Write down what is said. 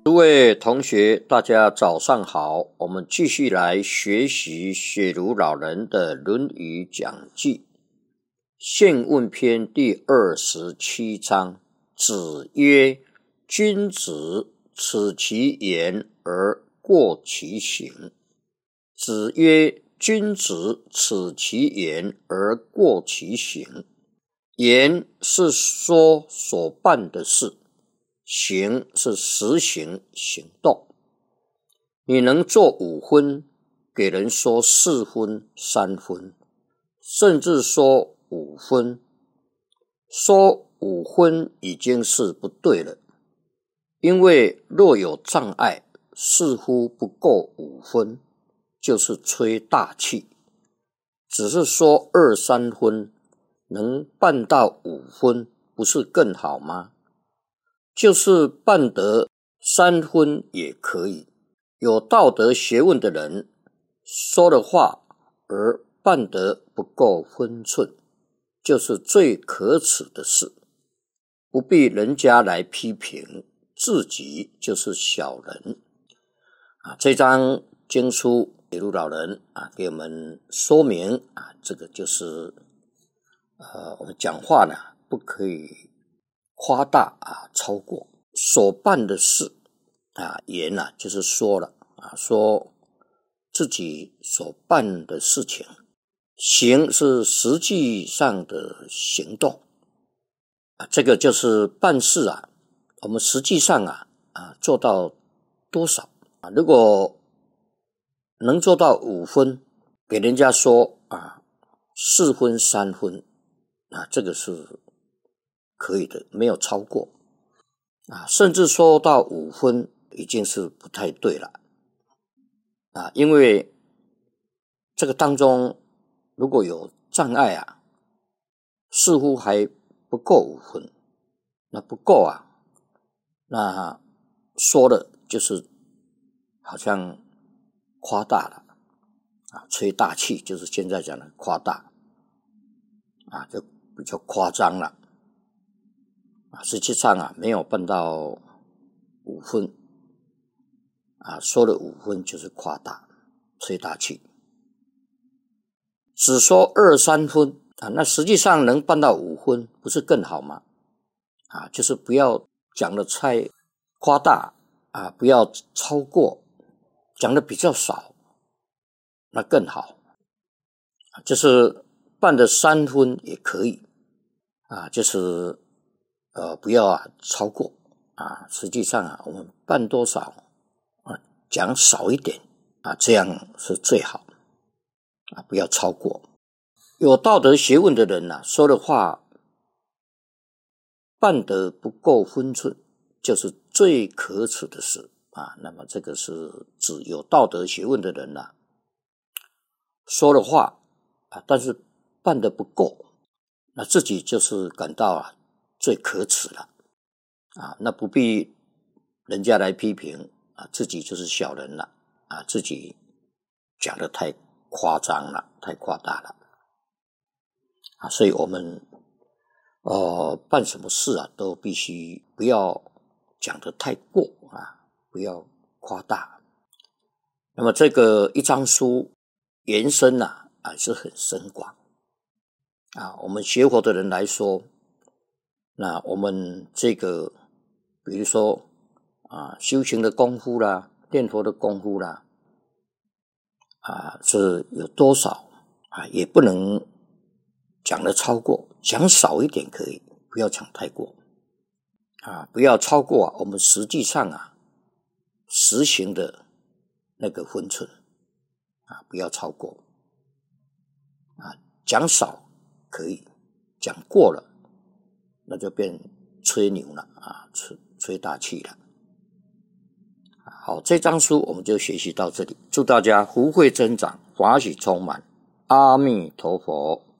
诸位同学，大家早上好，我们继续来学习雪茹老人的《论语讲记》宪问篇第27章。子曰：君子耻其言而过其行。子曰：君子耻其言而过其行。言是说所办的事，行是实行行动。你能做5分，给人说4分、3分，甚至说5分，说5分已经是不对了，因为若有障碍，似乎不够5分，就是吹大气。只是说2、3分，能办到5分，不是更好吗？就是办得3分也可以。有道德学问的人说的话而办得不够分寸，就是最可耻的事。不必人家来批评，自己就是小人。这章经书雪茹老人给我们说明这个就是我们讲话呢不可以夸大超过所办的事言就是说了说自己所办的事情，行是实际上的行动这个就是办事我们实际上做到多少如果能做到5分，给人家说4分、3分这个是可以的，没有超过甚至说到5分已经是不太对了因为这个当中如果有障碍似乎还不够5分，那不够那说的就是好像夸大了吹大气，就是现在讲的夸大就比较夸张了实际上没有办到5分说了5分就是夸大吹大气。只说2、3分那实际上能办到5分，不是更好吗就是不要讲的太夸大不要超过，讲的比较少，那更好就是办的3分也可以就是不要超过实际上我们办多少讲少一点这样是最好不要超过。有道德学问的人说的话办得不够分寸，就是最可耻的事那么这个是指有道德学问的人说的话但是办得不够，那自己就是感到最可耻了那不必人家来批评自己就是小人了自己讲得太夸张了，太夸大了所以我们办什么事都必须不要讲得太过不要夸大。那么这个一章书延伸是很深广我们学佛的人来说，那我们这个比如说修行的功夫啦，念佛的功夫啦是有多少也不能讲得超过，讲少一点可以，不要讲太过不要超过我们实际上实行的那个分寸不要超过讲少可以，讲过了那就变吹牛了吹大气了。好，这章书我们就学习到这里，祝大家福慧增长，法喜充满，阿弥陀佛。